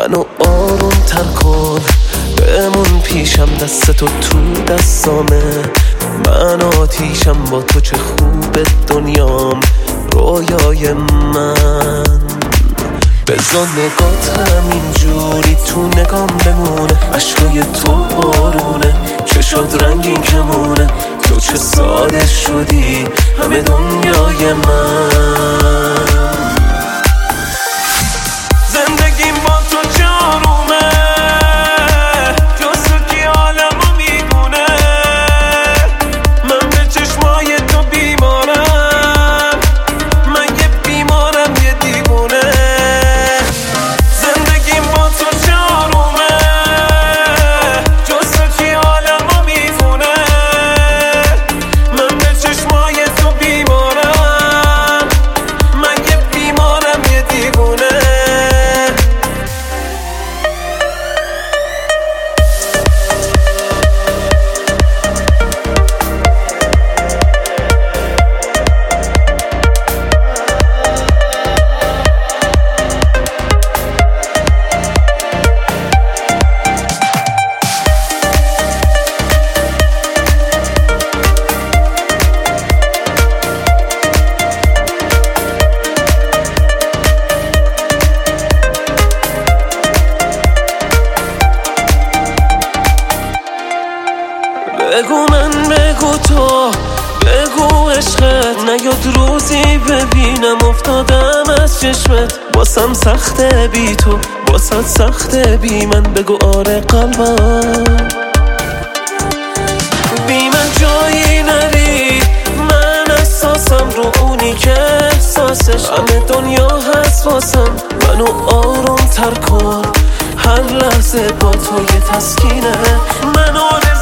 منو آروم تر کن، بمون پیشم، دستتو تو دستامه، من آتیشم با تو، چه خوبه دنیام، رویای من. بذار نگات همینجوری تو نگام بمونه، عشقای تو بارونه، چه شد رنگین کمونه، تو چه ساده شدی همه دنیای من. زندگیم با تو جارومه، جز تو کی عالمو میمونه، من به چشمای تو بیمارم، من یه بیمارم یه دیوونه. زندگیم با تو جارومه، جز تو کی عالمو میمونه، من به چشمای تو بیمارم، من یه بیمارم یه دیوونه. بگو من، بگو تو، بگو عشقت نیاد روزی ببینم افتادم از چشمت، باسم سخته بی تو، باسم سخته بی من، بگو آره قلبم بی من جایی نری، من اساسم رو اونی که احساسش همه دنیا هست واسم، منو آروم تر کن، هر لحظه با تو یه تسکینه، من